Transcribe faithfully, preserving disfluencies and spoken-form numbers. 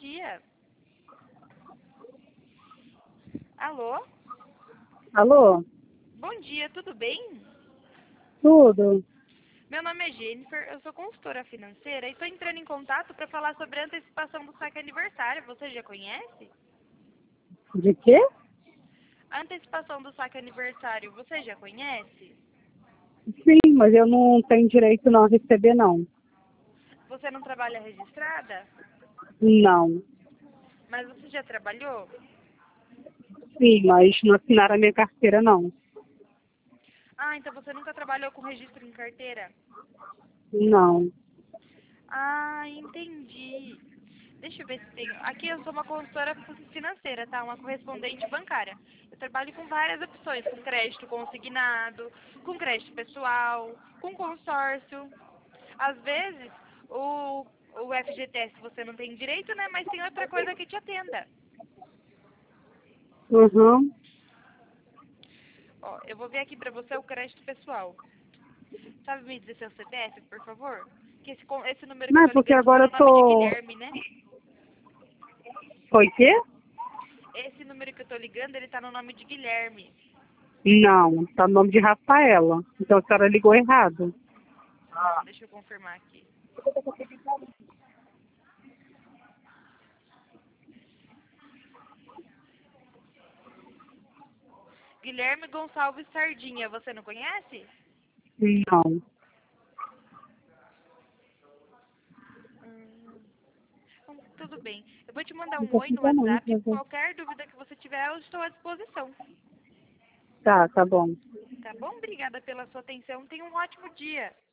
dia. Alô? Alô? Bom dia, tudo bem? Tudo? Meu nome é Jennifer, eu sou consultora financeira e estou entrando em contato para falar sobre a antecipação do saque aniversário. Você já conhece? De quê? A antecipação do saque aniversário, você já conhece? Sim, mas eu não tenho direito não a receber, não. Você não trabalha registrada? Não. Mas você já trabalhou? Sim, mas não assinaram a minha carteira, não. Ah, então você nunca trabalhou com registro em carteira? Não. Ah, entendi. Deixa eu ver se tem. Aqui eu sou uma consultora financeira, tá? Uma correspondente bancária. Eu trabalho com várias opções, com crédito consignado, com crédito pessoal, com consórcio. Às vezes, o, o F G T S você não tem direito, né? Mas tem outra coisa que te atenda. Uhum. Ó, eu vou ver aqui pra você o crédito pessoal. Sabe me dizer seu C P F, por favor? Que esse, con- esse número que eu Não, é tô porque ligando tá agora no eu nome de tô... Guilherme, né? Foi quê? Esse número que eu tô ligando, ele tá no nome de Guilherme. Não, tá no nome de Rafaela. Então a senhora ligou errado. Hum, deixa eu confirmar aqui. Guilherme Gonçalves Sardinha, você não conhece? Não. Hum, então, tudo bem. Eu vou te mandar Não um tô oi no ficando não, WhatsApp. prazer. Qualquer dúvida que você tiver, eu estou à disposição. Tá, tá bom. Tá bom? Obrigada pela sua atenção. Tenha um ótimo dia.